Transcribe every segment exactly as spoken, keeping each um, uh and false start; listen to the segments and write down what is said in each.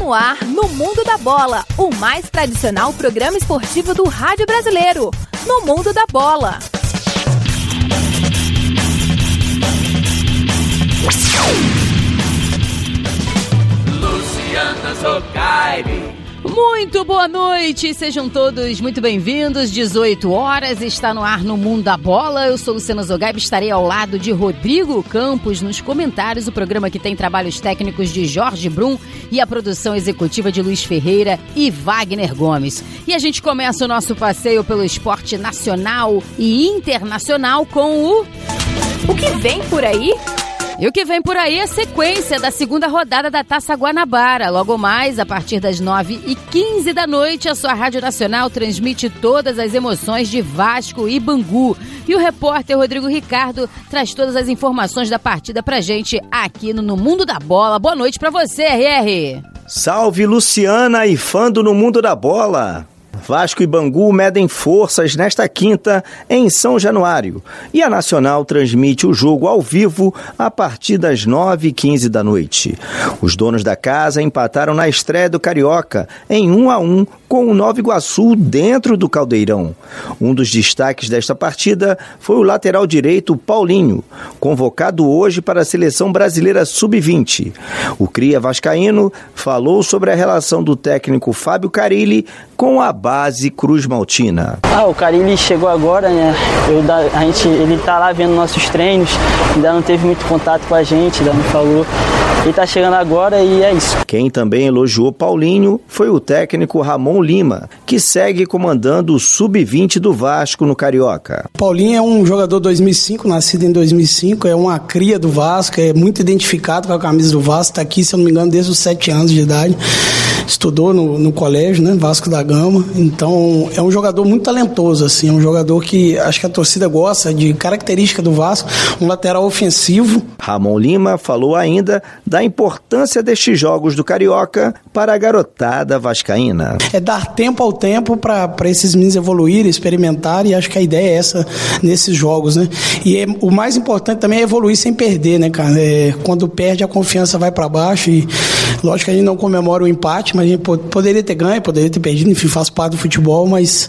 no ar, no Mundo da Bola, o mais tradicional programa esportivo do rádio brasileiro. No Mundo da Bola. Luciana Zogaib. Muito boa noite, sejam todos muito bem-vindos. dezoito horas, está no ar no Mundo da Bola. Eu sou Luciana Zogaib, estarei ao lado de Rodrigo Campos nos comentários. O programa que tem trabalhos técnicos de Jorge Brum e a produção executiva de Luiz Ferreira e Wagner Gomes. E a gente começa o nosso passeio pelo esporte nacional e internacional com o... O que vem por aí? E o que vem por aí é a sequência da segunda rodada da Taça Guanabara. Logo mais, a partir das nove e quinze da noite, a sua Rádio Nacional transmite todas as emoções de Vasco e Bangu. E o repórter Rodrigo Ricardo traz todas as informações da partida pra gente aqui no, no Mundo da Bola. Boa noite pra você, R R. Salve, Luciana e fã do No Mundo da Bola. Vasco e Bangu medem forças nesta quinta em São Januário e a Nacional transmite o jogo ao vivo a partir das nove e quinze da noite. Os donos da casa empataram na estreia do Carioca em um a um com o Nova Iguaçu dentro do Caldeirão. Um dos destaques desta partida foi o lateral direito Paulinho, convocado hoje para a Seleção Brasileira sub vinte. O cria vascaíno falou sobre a relação do técnico Fábio Carilli com a base Cruz Maltina. Ah, o Carilli chegou agora, né? Eu, a gente, ele tá lá vendo nossos treinos, ainda não teve muito contato com a gente, ainda não falou. Ele tá chegando agora e é isso. Quem também elogiou Paulinho foi o técnico Ramon Lima, que segue comandando o sub vinte do Vasco no Carioca. Paulinho é um jogador dois mil e cinco, nascido em dois mil e cinco, é uma cria do Vasco, é muito identificado com a camisa do Vasco, tá aqui, se eu não me engano, desde os sete anos de idade. Estudou no, no colégio, né, Vasco da Gama, então é um jogador muito talentoso, assim, é um jogador que acho que a torcida gosta de característica do Vasco, um lateral ofensivo. Ramon Lima falou ainda da importância destes jogos do Carioca para a garotada vascaína. É dar tempo ao tempo para esses meninos evoluírem, experimentarem, e acho que a ideia é essa nesses jogos, né, e é, o mais importante também é evoluir sem perder, né, cara, é, quando perde a confiança vai para baixo e lógico que a gente não comemora o empate, mas a gente poderia ter ganho, poderia ter perdido, enfim, faz parte do futebol, mas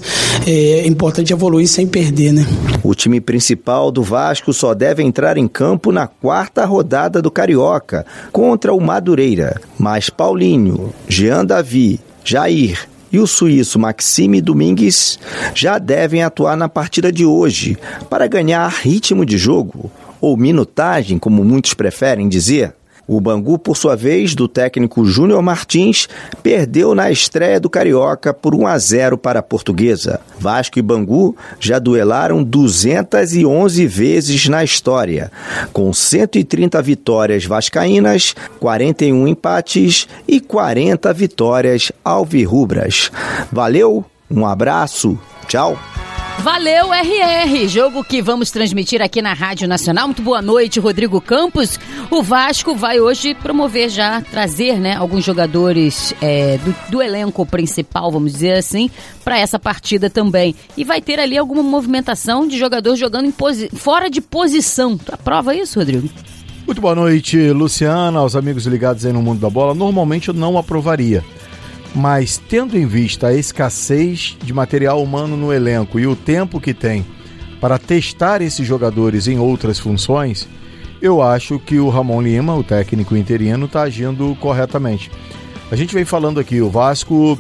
é importante evoluir sem perder, né? O time principal do Vasco só deve entrar em campo na quarta rodada do Carioca, contra o Madureira. Mas Paulinho, Jean Davi, Jair e o suíço Maxime Domingues já devem atuar na partida de hoje para ganhar ritmo de jogo, ou minutagem, como muitos preferem dizer. O Bangu, por sua vez, do técnico Júnior Martins, perdeu na estreia do Carioca por um a zero para a Portuguesa. Vasco e Bangu já duelaram duzentas e onze vezes na história, com cento e trinta vitórias vascaínas, quarenta e um empates e quarenta vitórias alvirrubras. Valeu, um abraço, tchau! Valeu, R R, jogo que vamos transmitir aqui na Rádio Nacional. Muito boa noite, Rodrigo Campos. O Vasco vai hoje promover já, trazer, né, alguns jogadores é, do, do elenco principal, vamos dizer assim, para essa partida também. E vai ter ali alguma movimentação de jogador jogando em posi- fora de posição. Tu aprova isso, Rodrigo? Muito boa noite, Luciana, aos amigos ligados aí no Mundo da Bola. Normalmente eu não aprovaria. Mas, tendo em vista a escassez de material humano no elenco e o tempo que tem para testar esses jogadores em outras funções, eu acho que o Ramon Lima, o técnico interino, está agindo corretamente. A gente vem falando aqui, o Vasco,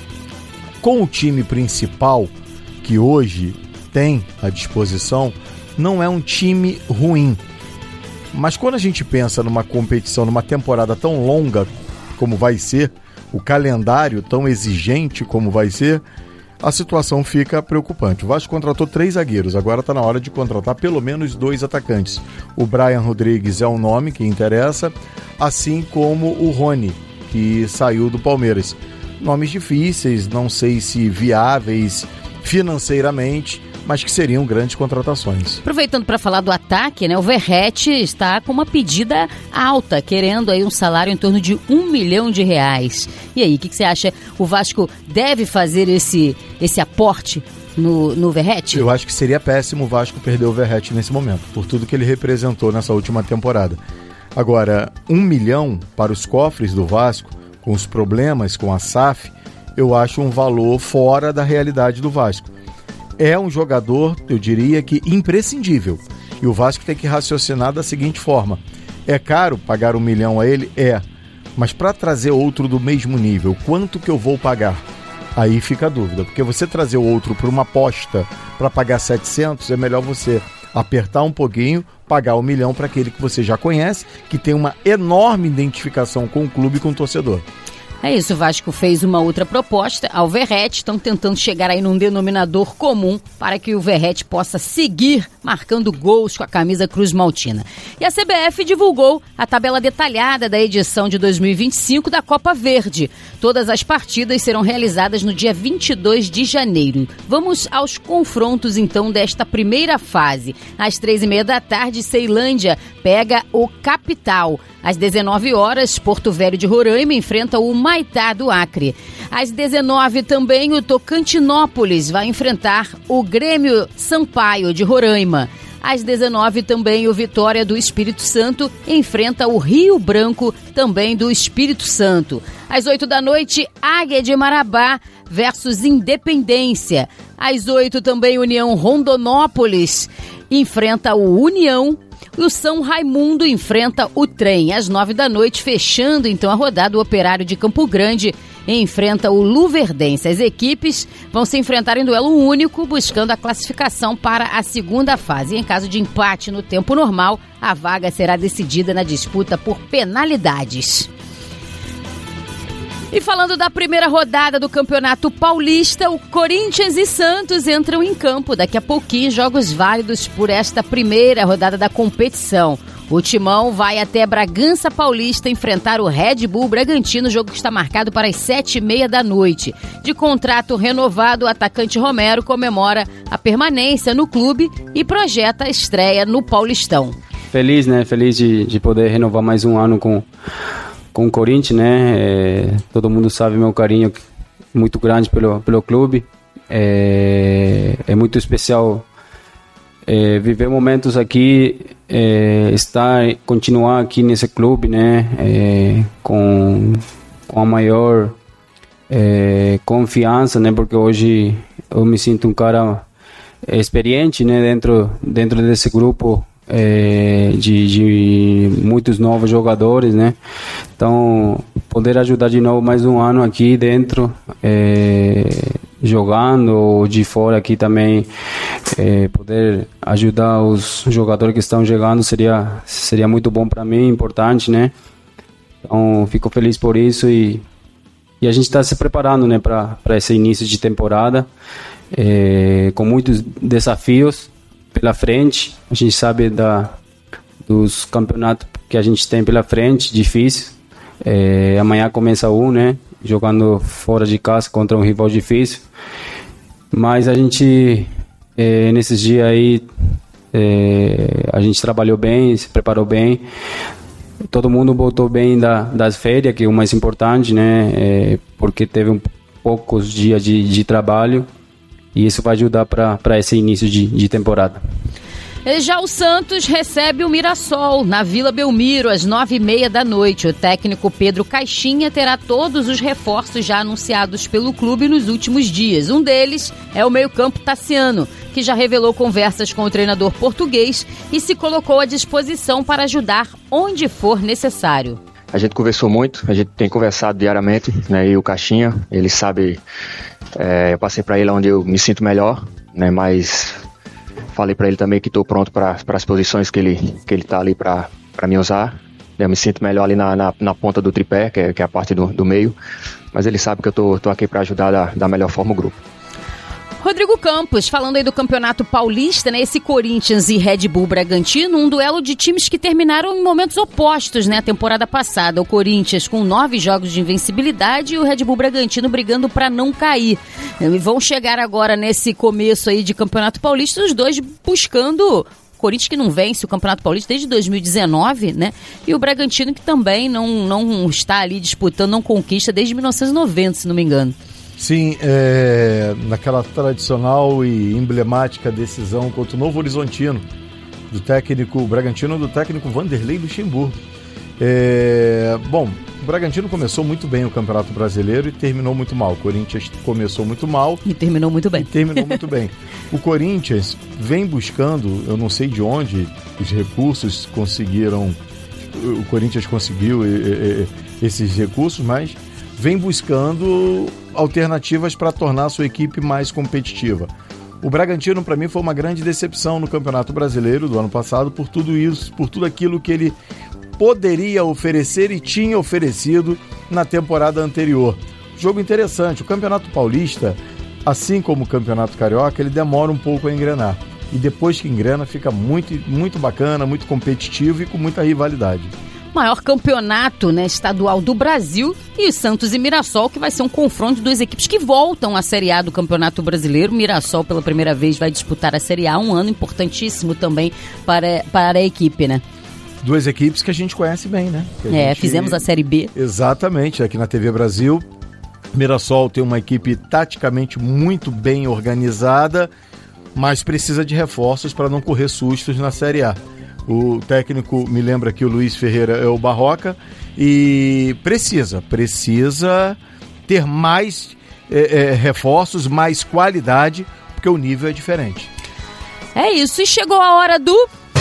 com o time principal que hoje tem à disposição, não é um time ruim. Mas quando a gente pensa numa competição, numa temporada tão longa como vai ser, o calendário tão exigente como vai ser, a situação fica preocupante. O Vasco contratou três zagueiros, agora está na hora de contratar pelo menos dois atacantes. O Brian Rodrigues é um nome que interessa, assim como o Rony, que saiu do Palmeiras. Nomes difíceis, não sei se viáveis financeiramente, mas que seriam grandes contratações. Aproveitando para falar do ataque, né, o Verratti está com uma pedida alta, querendo aí um salário em torno de um milhão de reais. E aí, o que, que você acha? O Vasco deve fazer esse, esse aporte no, no Verratti? Eu acho que seria péssimo o Vasco perder o Verratti nesse momento, por tudo que ele representou nessa última temporada. Agora, um milhão para os cofres do Vasco, com os problemas com a S A F, eu acho um valor fora da realidade do Vasco. É um jogador, eu diria que imprescindível. E o Vasco tem que raciocinar da seguinte forma: é caro pagar um milhão a ele? É. Mas para trazer outro do mesmo nível, quanto que eu vou pagar? Aí fica a dúvida, porque você trazer o outro por uma aposta para pagar setecentos, é melhor você apertar um pouquinho, pagar um milhão para aquele que você já conhece, que tem uma enorme identificação com o clube e com o torcedor. É isso, o Vasco fez uma outra proposta ao Verratti, estão tentando chegar aí num denominador comum para que o Verratti possa seguir marcando gols com a camisa Cruz Maltina. E a C B F divulgou a tabela detalhada da edição de dois mil e vinte e cinco da Copa Verde. Todas as partidas serão realizadas no dia vinte e dois de janeiro. Vamos aos confrontos, então, desta primeira fase. Às três e meia da tarde, Ceilândia pega o Capital. Às dezenove horas, Porto Velho de Roraima enfrenta o Maitá do Acre. Às dezenove também, o Tocantinópolis vai enfrentar o Grêmio Sampaio de Roraima. Às dezenove também, o Vitória do Espírito Santo enfrenta o Rio Branco, também do Espírito Santo. Às oito da noite, Águia de Marabá versus Independência. Às oito também, União Rondonópolis enfrenta o União. O São Raimundo enfrenta o Trem. Às nove da noite, fechando então a rodada, o Operário de Campo Grande enfrenta o Luverdense. As equipes vão se enfrentar em duelo único, buscando a classificação para a segunda fase. Em caso de empate no tempo normal, a vaga será decidida na disputa por penalidades. E falando da primeira rodada do Campeonato Paulista, o Corinthians e Santos entram em campo. Daqui a pouquinho, jogos válidos por esta primeira rodada da competição. O Timão vai até Bragança Paulista enfrentar o Red Bull Bragantino, jogo que está marcado para as sete e meia da noite. De contrato renovado, o atacante Romero comemora a permanência no clube e projeta a estreia no Paulistão. Feliz, né? Feliz de, de poder renovar mais um ano com... com o Corinthians, né? É, todo mundo sabe meu carinho muito grande pelo, pelo clube. É, é muito especial é, viver momentos aqui, é, estar, continuar aqui nesse clube, né? É, com, com a maior é, confiança, né? Porque hoje eu me sinto um cara experiente, né? Dentro, dentro desse grupo. É, de, de muitos novos jogadores, né? Então, poder ajudar de novo mais um ano aqui dentro, é, jogando, ou de fora aqui também, é, poder ajudar os jogadores que estão chegando seria, seria muito bom para mim, importante, né? Então, fico feliz por isso e, e a gente está se preparando, né, para esse início de temporada, é, com muitos desafios pela frente. A gente sabe da, dos campeonatos que a gente tem pela frente, difícil. É, amanhã começa um, né? Jogando fora de casa contra um rival difícil. Mas a gente, é, nesses dias aí, é, a gente trabalhou bem, se preparou bem. Todo mundo voltou bem da, das férias, que é o mais importante, né? É, porque teve um, poucos dias de, de trabalho. E isso vai ajudar para esse início de, de temporada. Já o Santos recebe o Mirassol na Vila Belmiro às nove e meia da noite. O técnico Pedro Caixinha terá todos os reforços já anunciados pelo clube nos últimos dias. Um deles é o meio-campo Tassiano, que já revelou conversas com o treinador português e se colocou à disposição para ajudar onde for necessário. A gente conversou muito, a gente tem conversado diariamente, né? E o Caixinha, ele sabe, é, eu passei para ele onde eu me sinto melhor, né? Mas falei para ele também que estou pronto para as posições que ele que ele tá ali para me usar. Eu me sinto melhor ali na, na, na ponta do tripé, que é, que é a parte do, do meio, mas ele sabe que eu tô, tô aqui para ajudar da, da melhor forma o grupo. Rodrigo Campos, falando aí do Campeonato Paulista, né? Esse Corinthians e Red Bull Bragantino, um duelo de times que terminaram em momentos opostos, né? A temporada passada, o Corinthians com nove jogos de invencibilidade e o Red Bull Bragantino brigando para não cair. E vão chegar agora nesse começo aí de Campeonato Paulista, os dois buscando... Corinthians que não vence o Campeonato Paulista desde dois mil e dezenove, né? E o Bragantino que também não, não está ali disputando, não conquista desde mil novecentos e noventa, se não me engano. Sim, é, naquela tradicional e emblemática decisão contra o Novo Horizontino, do técnico Bragantino, do técnico Vanderlei Luxemburgo. É, bom, O Bragantino começou muito bem o Campeonato Brasileiro e terminou muito mal. O Corinthians começou muito mal. E terminou muito bem. E terminou muito bem. O Corinthians vem buscando, eu não sei de onde os recursos conseguiram, o Corinthians conseguiu e, e, esses recursos, mas vem buscando alternativas para tornar a sua equipe mais competitiva. O Bragantino, para mim, foi uma grande decepção no Campeonato Brasileiro do ano passado por tudo isso, por tudo aquilo que ele poderia oferecer e tinha oferecido na temporada anterior. Jogo interessante. O Campeonato Paulista, assim como o Campeonato Carioca, ele demora um pouco a engrenar. E depois que engrena, fica muito, muito bacana, muito competitivo e com muita rivalidade. Maior campeonato, né, estadual do Brasil, e Santos e Mirassol, que vai ser um confronto de duas equipes que voltam à Série A do Campeonato Brasileiro. Mirassol, pela primeira vez, vai disputar a Série A, um ano importantíssimo também para, para a equipe, né? Duas equipes que a gente conhece bem, né? Que a é, gente... fizemos a Série B. Exatamente, aqui na T V Brasil. Mirassol tem uma equipe taticamente muito bem organizada, mas precisa de reforços para não correr sustos na Série A. O técnico, me lembra que o Luiz Ferreira é o Barroca, e precisa, precisa ter mais é, é, reforços, mais qualidade, porque o nível é diferente. É isso, e chegou a hora do...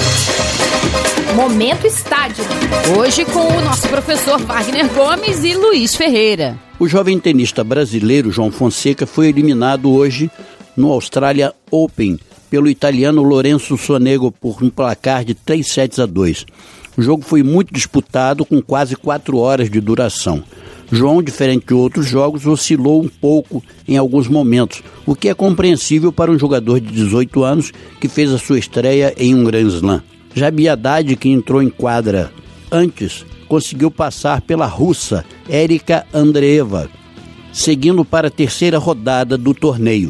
Momento Estádio. Hoje com o nosso professor Wagner Gomes e Luiz Ferreira. O jovem tenista brasileiro João Fonseca foi eliminado hoje no Australia Open pelo italiano Lorenzo Sonego por um placar de três sets a dois. O jogo foi muito disputado, com quase quatro horas de duração. João, diferente de outros jogos, oscilou um pouco em alguns momentos, o que é compreensível para um jogador de dezoito anos que fez a sua estreia em um Grand Slam. Já Bia Haddad, que entrou em quadra antes, conseguiu passar pela russa Erika Andreeva, seguindo para a terceira rodada do torneio.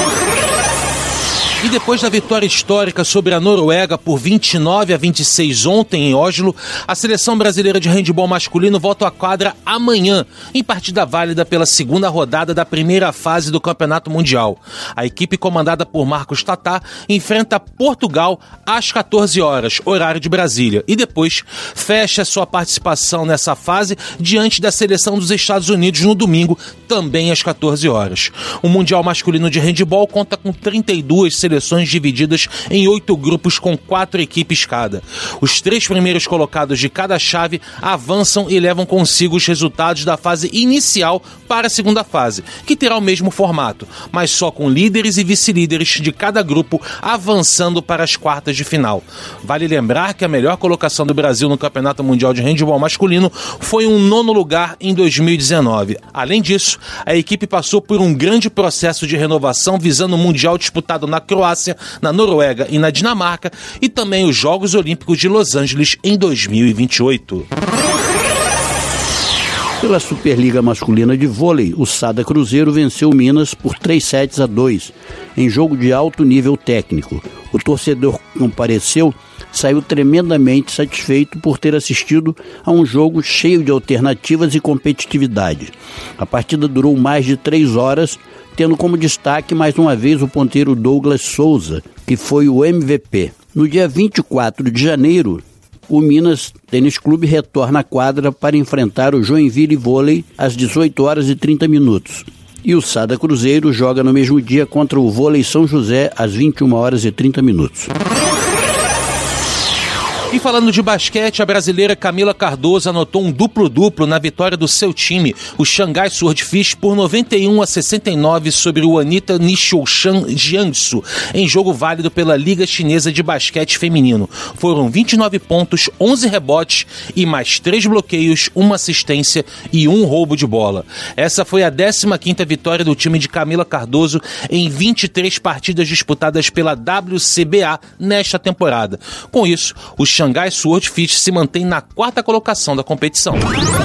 E depois da vitória histórica sobre a Noruega por vinte e nove a vinte e seis ontem em Oslo, a seleção brasileira de handebol masculino volta à quadra amanhã, em partida válida pela segunda rodada da primeira fase do Campeonato Mundial. A equipe comandada por Marcos Tatá enfrenta Portugal às quatorze horas, horário de Brasília, e depois fecha sua participação nessa fase diante da seleção dos Estados Unidos no domingo, também às quatorze horas. O Mundial Masculino de Handebol conta com trinta e duas seleções seleções divididas em oito grupos com quatro equipes cada. Os três primeiros colocados de cada chave avançam e levam consigo os resultados da fase inicial para a segunda fase, que terá o mesmo formato, mas só com líderes e vice-líderes de cada grupo avançando para as quartas de final. Vale lembrar que a melhor colocação do Brasil no Campeonato Mundial de Handebol Masculino foi um nono lugar em dois mil e dezenove. Além disso, a equipe passou por um grande processo de renovação visando o Mundial disputado na Croácia, na Noruega e na Dinamarca, e também os Jogos Olímpicos de Los Angeles em dois mil e vinte e oito. Pela Superliga Masculina de Vôlei, o Sada Cruzeiro venceu o Minas por três sets a dois, em jogo de alto nível técnico. O torcedor que compareceu saiu tremendamente satisfeito por ter assistido a um jogo cheio de alternativas e competitividade. A partida durou mais de três horas, tendo como destaque mais uma vez o ponteiro Douglas Souza, que foi o M V P. No dia vinte e quatro de janeiro, o Minas Tênis Clube retorna à quadra para enfrentar o Joinville Vôlei às dezoito horas e trinta minutos. E o Sada Cruzeiro joga no mesmo dia contra o Vôlei São José às vinte e uma horas e trinta minutos. E falando de basquete, a brasileira Camila Cardoso anotou um duplo-duplo na vitória do seu time, o Xangai Swordfish, por noventa e um a sessenta e nove sobre o Anitta Nishoshan Jiangsu, em jogo válido pela Liga Chinesa de Basquete Feminino. Foram vinte e nove pontos, onze rebotes e mais três bloqueios, uma assistência e um roubo de bola. Essa foi a décima quinta vitória do time de Camila Cardoso em vinte e três partidas disputadas pela W C B A nesta temporada. Com isso, o Xangai Swordfish se mantém na quarta colocação da competição.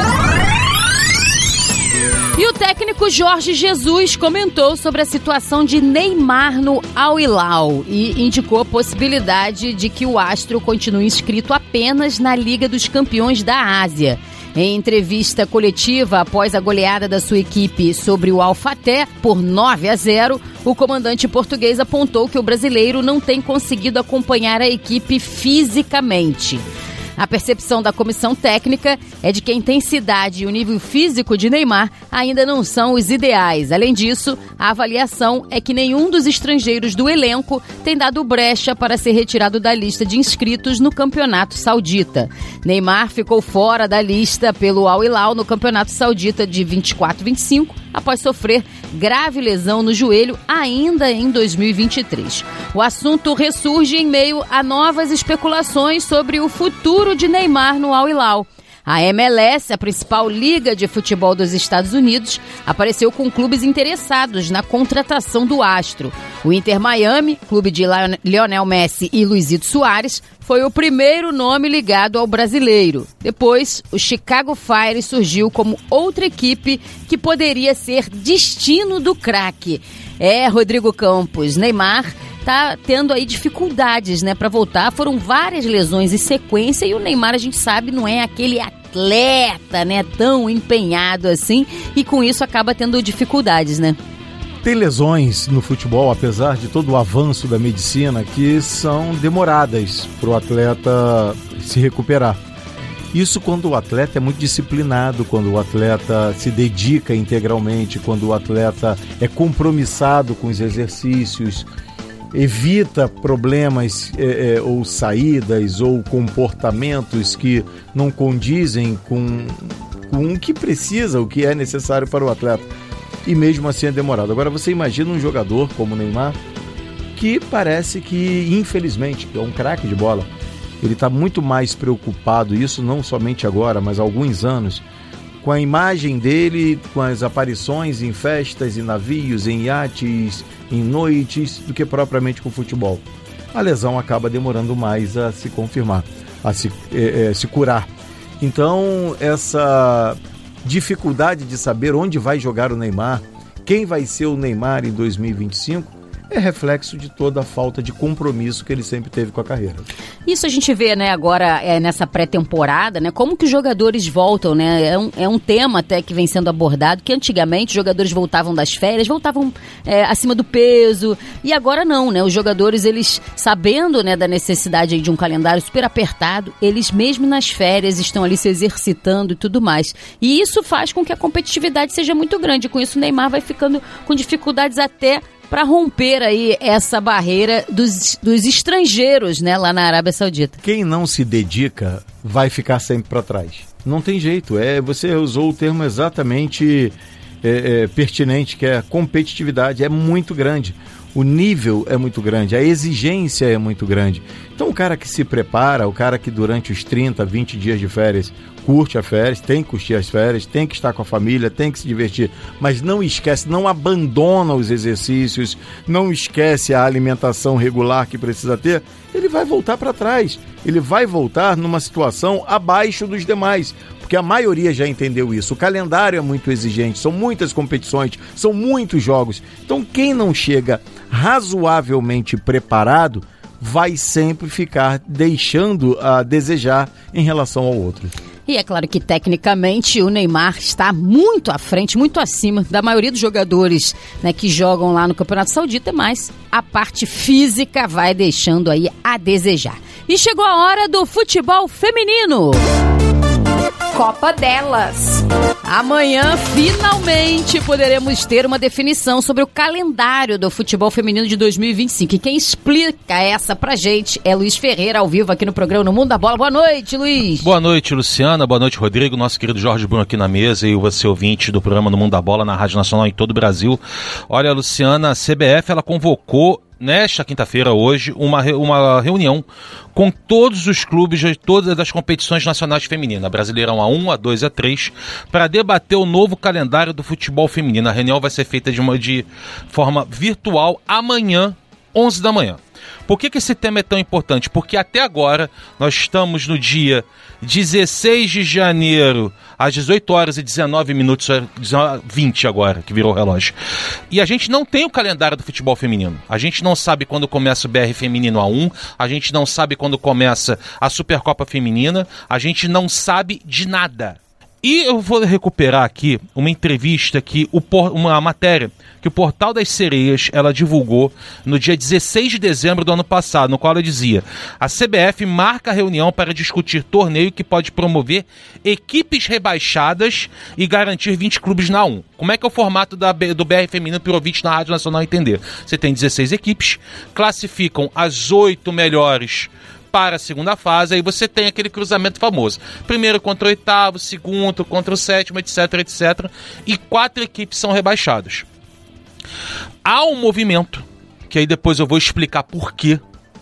E o técnico Jorge Jesus comentou sobre a situação de Neymar no Al Hilal e indicou a possibilidade de que o astro continue inscrito apenas na Liga dos Campeões da Ásia. Em entrevista coletiva após a goleada da sua equipe sobre o Al Fateh por nove a zero, o comandante português apontou que o brasileiro não tem conseguido acompanhar a equipe fisicamente. A percepção da comissão técnica é de que a intensidade e o nível físico de Neymar ainda não são os ideais. Além disso, a avaliação é que nenhum dos estrangeiros do elenco tem dado brecha para ser retirado da lista de inscritos no Campeonato Saudita. Neymar ficou fora da lista pelo Al Hilal no Campeonato Saudita de vinte e quatro vinte e cinco, após sofrer grave lesão no joelho ainda em dois mil e vinte e três. O assunto ressurge em meio a novas especulações sobre o futuro de Neymar no Al Hilal. A M L S, a principal liga de futebol dos Estados Unidos, apareceu com clubes interessados na contratação do astro. O Inter Miami, clube de Lionel Messi e Luizito Soares, foi o primeiro nome ligado ao brasileiro. Depois, o Chicago Fire surgiu como outra equipe que poderia ser destino do craque. É, Rodrigo Campos, Neymar tá tendo aí dificuldades, né, para voltar. Foram várias lesões em sequência e o Neymar, a gente sabe, não é aquele atleta, né, tão empenhado assim, e com isso acaba tendo dificuldades, né? Tem lesões no futebol, apesar de todo o avanço da medicina, que são demoradas para o atleta se recuperar. Isso quando o atleta é muito disciplinado, quando o atleta se dedica integralmente, quando o atleta é compromissado com os exercícios, evita problemas é, é, ou saídas ou comportamentos que não condizem com, com o que precisa, o que é necessário para o atleta. E mesmo assim é demorado. Agora você imagina um jogador como o Neymar, que parece que, infelizmente, é um craque de bola, ele está muito mais preocupado, isso não somente agora, mas há alguns anos, com a imagem dele, com as aparições em festas, em navios, em iates, em noites, do que propriamente com o futebol. A lesão acaba demorando mais a se confirmar, a se, é, é, se curar. Então, essa dificuldade de saber onde vai jogar o Neymar, quem vai ser o Neymar em dois mil e vinte e cinco, é reflexo de toda a falta de compromisso que ele sempre teve com a carreira. Isso a gente vê, né, agora é, nessa pré-temporada, né, como que os jogadores voltam, né, é um, é um tema até que vem sendo abordado, que antigamente os jogadores voltavam das férias, voltavam é, acima do peso, e agora não, né, os jogadores, eles sabendo, né, da necessidade aí de um calendário super apertado, eles mesmo nas férias estão ali se exercitando e tudo mais, e isso faz com que a competitividade seja muito grande. Com isso o Neymar vai ficando com dificuldades até para romper aí essa barreira dos, dos estrangeiros, né, lá na Arábia Saudita. Quem não se dedica vai ficar sempre para trás. Não tem jeito. É, você usou o termo exatamente é, é, pertinente, que é competitividade. É muito grande. O nível é muito grande, a exigência é muito grande. Então o cara que se prepara, o cara que durante os trinta, vinte dias de férias curte as férias, tem que curtir as férias, tem que estar com a família, tem que se divertir, mas não esquece, não abandona os exercícios, não esquece a alimentação regular que precisa ter, ele vai voltar para trás, ele vai voltar numa situação abaixo dos demais, porque a maioria já entendeu isso. O calendário é muito exigente, são muitas competições, são muitos jogos. Então quem não chega razoavelmente preparado vai sempre ficar deixando a desejar em relação ao outro. E é claro que tecnicamente o Neymar está muito à frente, muito acima da maioria dos jogadores, né, que jogam lá no Campeonato Saudita, mas a parte física vai deixando aí a desejar. E chegou a hora do futebol feminino. Copa delas. Amanhã, finalmente, poderemos ter uma definição sobre o calendário do futebol feminino de dois mil e vinte e cinco. E quem explica essa pra gente é Luiz Ferreira, ao vivo aqui no programa No Mundo da Bola. Boa noite, Luiz. Boa noite, Luciana. Boa noite, Rodrigo. Nosso querido Jorge Bruno aqui na mesa e você ouvinte do programa No Mundo da Bola na Rádio Nacional em todo o Brasil. Olha, Luciana, a C B F, ela convocou nesta quinta-feira, hoje, uma, uma reunião com todos os clubes de todas as competições nacionais femininas, Brasileirão A um, A dois e A três, para debater o novo calendário do futebol feminino. A reunião vai ser feita de, uma, de forma virtual amanhã, onze da manhã. Por que que esse tema é tão importante? Porque até agora nós estamos no dia dezesseis de janeiro, às dezoito horas e dezenove minutos, vinte agora, que virou o relógio. E a gente não tem o calendário do futebol feminino. A gente não sabe quando começa o B R Feminino A um, a gente não sabe quando começa a Supercopa Feminina, a gente não sabe de nada. E eu vou recuperar aqui uma entrevista, que o, uma matéria que o Portal das Sereias ela divulgou no dia dezesseis de dezembro do ano passado, no qual ela dizia: a C B F marca reunião para discutir torneio que pode promover equipes rebaixadas e garantir vinte clubes na um. Como é que é o formato da, do B R Feminino para o ouvinte na Rádio Nacional entender? Você tem dezesseis equipes, classificam as oito melhores para a segunda fase, aí você tem aquele cruzamento famoso. Primeiro contra o oitavo, segundo contra o sétimo, etc, etcétera. E quatro equipes são rebaixadas. Há um movimento, que aí depois eu vou explicar por quê,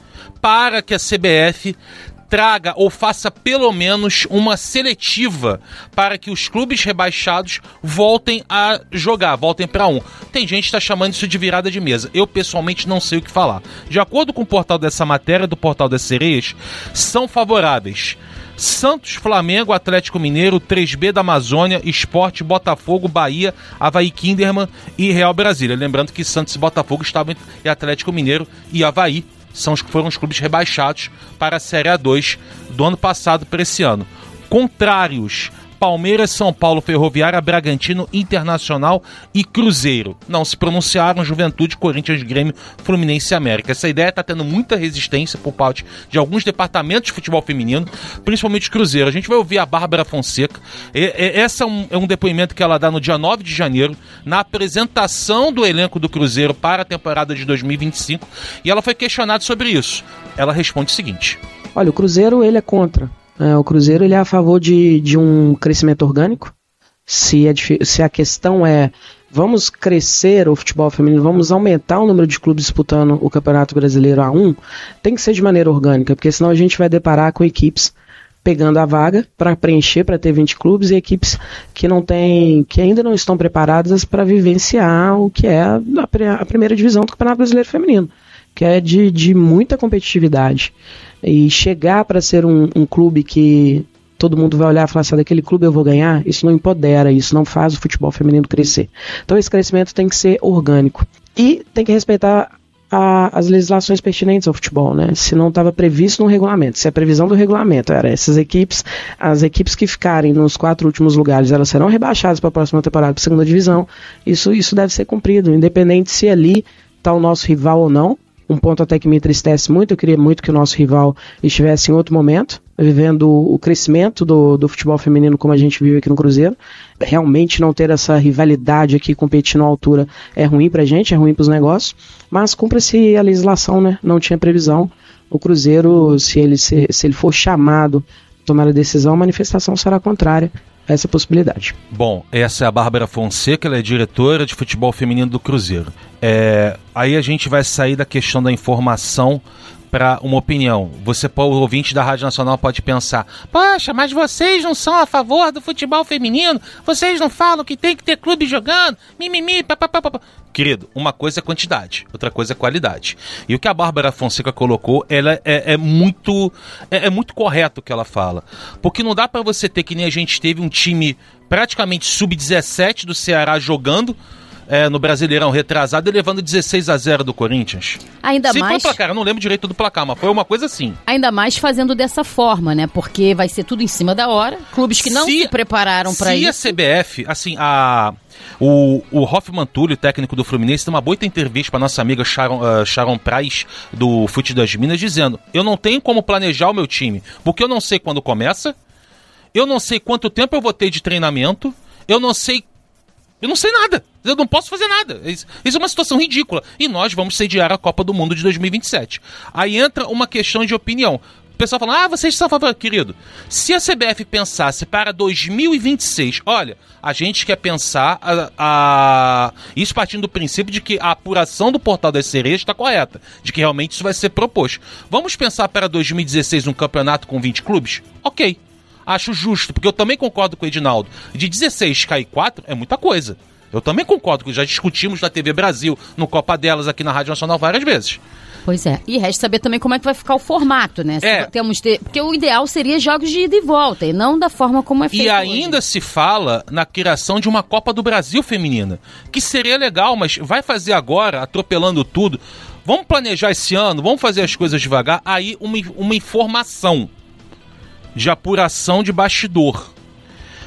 para que a C B F traga ou faça pelo menos uma seletiva para que os clubes rebaixados voltem a jogar, voltem para um. Tem gente que está chamando isso de virada de mesa. Eu pessoalmente não sei o que falar. De acordo com o portal dessa matéria, do Portal das Sereias, são favoráveis Santos, Flamengo, Atlético Mineiro, três B da Amazônia, Sport, Botafogo, Bahia, Avaí, Kinderman e Real Brasília. Lembrando que Santos e Botafogo estavam em Atlético Mineiro e Avaí são os que foram os clubes rebaixados para a Série A dois do ano passado para esse ano. Contrários: Palmeiras, São Paulo, Ferroviária, Bragantino, Internacional e Cruzeiro. Não se pronunciaram Juventude, Corinthians, Grêmio, Fluminense e América. Essa ideia está tendo muita resistência por parte de alguns departamentos de futebol feminino, principalmente Cruzeiro. A gente vai ouvir a Bárbara Fonseca. Esse é um, é um depoimento que ela dá no dia nove de janeiro, na apresentação do elenco do Cruzeiro para a temporada de dois mil e vinte e cinco, e ela foi questionada sobre isso. Ela responde o seguinte: olha, o Cruzeiro ele é contra. É, o Cruzeiro ele é a favor de, de um crescimento orgânico. Se, é, se a questão é vamos crescer o futebol feminino, vamos aumentar o número de clubes disputando o Campeonato Brasileiro A um, tem que ser de maneira orgânica, porque senão a gente vai deparar com equipes pegando a vaga para preencher, para ter vinte clubes, e equipes que não têm, que ainda não estão preparadas para vivenciar o que é a, a primeira divisão do Campeonato Brasileiro Feminino, que é de, de muita competitividade. E chegar para ser um, um clube que todo mundo vai olhar e falar assim: daquele clube eu vou ganhar, isso não empodera, isso não faz o futebol feminino crescer. Então esse crescimento tem que ser orgânico. E tem que respeitar a, as legislações pertinentes ao futebol, né? Se não estava previsto no regulamento, se a previsão do regulamento era essas equipes, as equipes que ficarem nos quatro últimos lugares, elas serão rebaixadas para a próxima temporada para a segunda divisão, isso, isso deve ser cumprido, independente se ali está o nosso rival ou não. Um ponto até que me entristece muito, eu queria muito que o nosso rival estivesse em outro momento, vivendo o crescimento do, do futebol feminino como a gente vive aqui no Cruzeiro. Realmente não ter essa rivalidade aqui competindo à altura é ruim pra gente, é ruim pros negócios, mas cumpra-se a legislação, né? Não tinha previsão. O Cruzeiro, se ele, se, se ele for chamado a tomar a decisão, a manifestação será contrária a essa possibilidade. Bom, essa é a Bárbara Fonseca, ela é diretora de futebol feminino do Cruzeiro. É, aí a gente vai sair da questão da informação para uma opinião. Você, o ouvinte da Rádio Nacional, pode pensar: poxa, mas vocês não são a favor do futebol feminino? Vocês não falam que tem que ter clube jogando? Mimimi, papapá. Querido, uma coisa é quantidade, outra coisa é qualidade. E o que a Bárbara Fonseca colocou, ela é, é, muito, é, é muito correto o que ela fala. Porque não dá para você ter, que nem a gente teve, um time praticamente sub dezessete do Ceará jogando É, no Brasileirão retrasado, levando dezesseis a zero do Corinthians. Ainda Se mais... foi placar, eu não lembro direito do placar, mas foi uma coisa assim. Ainda mais fazendo dessa forma, né? Porque vai ser tudo em cima da hora. Clubes que não se, se prepararam para isso. Se a C B F, assim, a... O, o Hoffman Túlio, técnico do Fluminense, tem uma boa entrevista para nossa amiga Sharon, uh, Sharon Praz, do Fute das Minas, dizendo: eu não tenho como planejar o meu time, porque eu não sei quando começa, eu não sei quanto tempo eu vou ter de treinamento, eu não sei Eu não sei nada, eu não posso fazer nada. Isso, isso é uma situação ridícula. E nós vamos sediar a Copa do Mundo de dois mil e vinte e sete. Aí entra uma questão de opinião. O pessoal fala: ah, vocês são a favor. Querido, se a C B F pensasse para dois mil e vinte e seis, olha, a gente quer pensar, a, a... isso partindo do princípio de que a apuração do Portal das Sereias está correta, de que realmente isso vai ser proposto. Vamos pensar para dois mil e dezesseis um campeonato com vinte clubes? Ok. Acho justo, porque eu também concordo com o Edinaldo. De dezesseis cair quatro é muita coisa. Eu também concordo, que já discutimos na T V Brasil, no Copa Delas, aqui na Rádio Nacional várias vezes. Pois é, e resta saber também como é que vai ficar o formato, né? Se é. temos ter... Porque o ideal seria jogos de ida e volta, e não da forma como é feito E ainda hoje. Se fala na criação de uma Copa do Brasil feminina, que seria legal, mas vai fazer agora, atropelando tudo. Vamos planejar esse ano, vamos fazer as coisas devagar. Aí uma, uma informação de apuração de bastidor.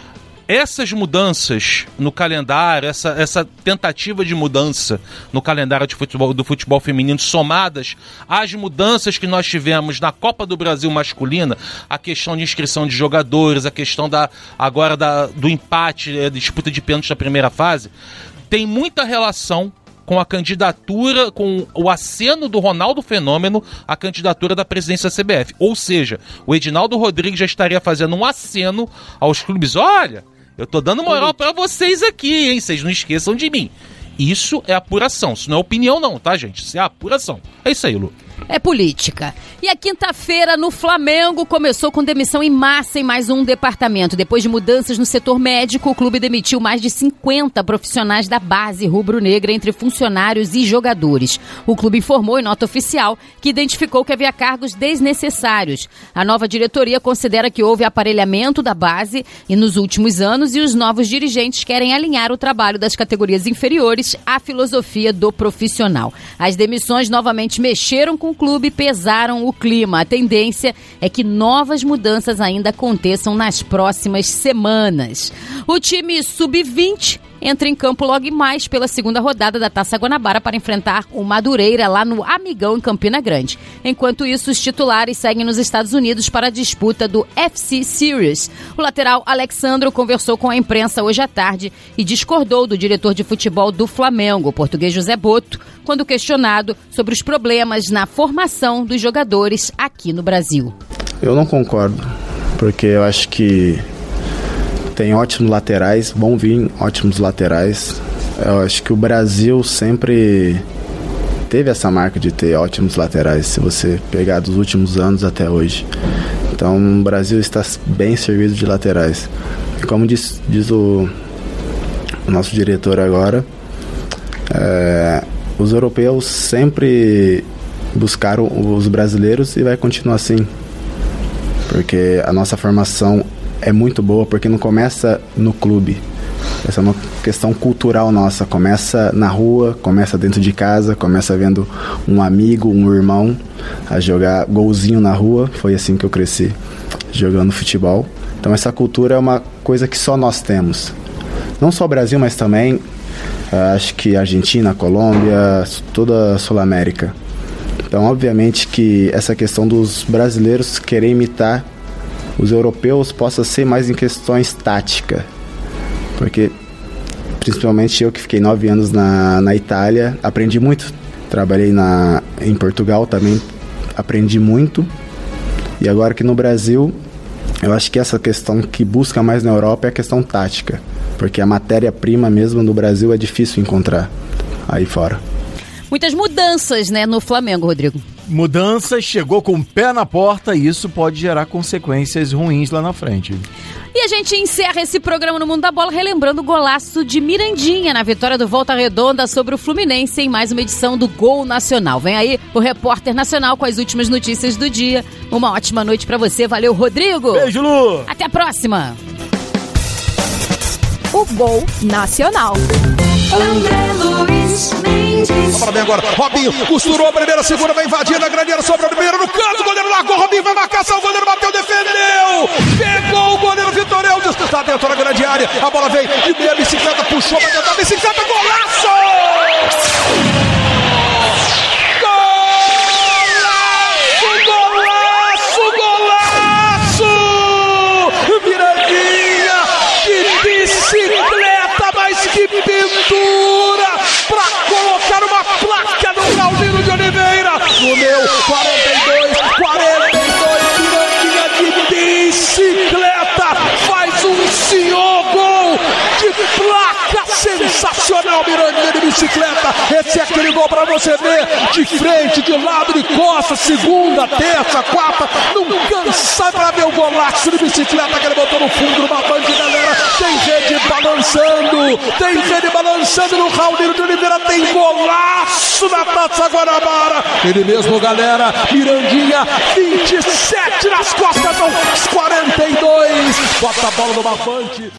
essas mudanças no calendário, essa, essa tentativa de mudança no calendário de futebol, do futebol feminino, somadas às mudanças que nós tivemos na Copa do Brasil masculina, a questão de inscrição de jogadores, a questão da, agora da, do empate, é, disputa de pênaltis da primeira fase, tem muita relação com a candidatura, com o aceno do Ronaldo Fenômeno à candidatura da presidência da C B F. Ou seja, o Edinaldo Rodrigues já estaria fazendo um aceno aos clubes. Olha, eu tô dando moral pra vocês aqui, hein? Vocês não esqueçam de mim. Isso é apuração. Isso não é opinião não, tá, gente? Isso é apuração. É isso aí, Lu. É política. E a quinta-feira no Flamengo começou com demissão em massa em mais um departamento. Depois de mudanças no setor médico, o clube demitiu mais de cinquenta profissionais da base rubro-negra entre funcionários e jogadores. O clube informou em nota oficial que identificou que havia cargos desnecessários. A nova diretoria considera que houve aparelhamento da base e nos últimos anos e os novos dirigentes querem alinhar o trabalho das categorias inferiores à filosofia do profissional. As demissões novamente mexeram com o clube e pesaram o clima. A tendência é que novas mudanças ainda aconteçam nas próximas semanas. O time sub vinte entra em campo logo mais pela segunda rodada da Taça Guanabara para enfrentar o Madureira lá no Amigão, em Campina Grande. Enquanto isso, os titulares seguem nos Estados Unidos para a disputa do F C Series. O lateral Alexandro conversou com a imprensa hoje à tarde e discordou do diretor de futebol do Flamengo, o português José Boto, quando questionado sobre os problemas na formação dos jogadores aqui no Brasil. Eu não concordo, porque eu acho que tem ótimos laterais, vão vir ótimos laterais. Eu acho que o Brasil sempre teve essa marca de ter ótimos laterais, se você pegar dos últimos anos até hoje. Então o Brasil está bem servido de laterais. E como diz, diz o, o nosso diretor agora, é, os europeus sempre buscaram os brasileiros e vai continuar assim. Porque a nossa formação é muito boa, porque não começa no clube. Essa é uma questão cultural nossa. Começa na rua, começa dentro de casa, começa vendo um amigo, um irmão a jogar golzinho na rua. Foi assim que eu cresci, jogando futebol. Então essa cultura é uma coisa que só nós temos. Não só o Brasil, mas também acho que Argentina, Colômbia, toda a Sul-América. Então obviamente que essa questão dos brasileiros querer imitar os europeus possa ser mais em questões táticas, porque principalmente eu que fiquei nove anos na, na Itália, aprendi muito. Trabalhei na, em Portugal também, aprendi muito. E agora aqui no Brasil, eu acho que essa questão que busca mais na Europa é a questão tática, porque a matéria-prima mesmo no Brasil é difícil encontrar aí fora. Muitas mudanças, né, no Flamengo, Rodrigo. Mudanças, chegou com o pé na porta e isso pode gerar consequências ruins lá na frente. E a gente encerra esse programa no Mundo da Bola relembrando o golaço de Mirandinha na vitória do Volta Redonda sobre o Fluminense em mais uma edição do Gol Nacional. Vem aí o repórter nacional com as últimas notícias do dia. Uma ótima noite pra você. Valeu, Rodrigo. Beijo, Lu. Até a próxima. O Gol Nacional. André Luiz Mendes. Vamos bem agora. Robinho costurou a primeira, segunda, vai invadindo a grande área, sobra a primeira no canto, o goleiro largou, Robinho vai marcar, o goleiro bateu, defendeu, pegou o goleiro Vitorel, está dentro da grande área, a bola veio de meia bicicleta, puxou para dentro da bicicleta, golaço! Golaço, golaço! Mirandinha, que bicicleta, mas que pintura! Pra colocar uma placa no Claudino de Oliveira. No meu quarenta e dois, quarenta e dois, Mirandinha de bicicleta faz um senhor gol de placa sensacional. Mirandinha de bicicleta, esse é aquele gol pra você ver de frente, de lado, de costas, segunda, terça, quarta, não cansa pra ver o golaço de bicicleta que ele botou no fundo numa banda, galera. Tem rede balançando, tem rede balançando no Claudino de Oliveira, tem golaço na Taça Guanabara. Ele mesmo, galera, Mirandinha, vinte e sete nas costas, não, quarenta e dois, bota a bola no bafante.